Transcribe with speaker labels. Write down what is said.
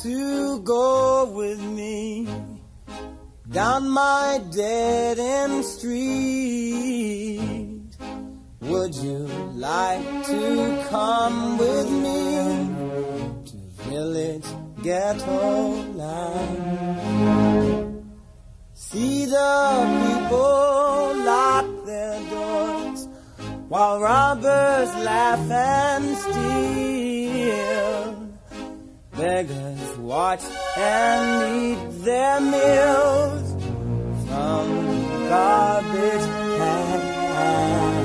Speaker 1: to go with me down my dead end street? Would you like to come with me to village ghetto life? See the people lock their doors while robbers laugh and steal. Beggars watch and eat their meals from garbage cans.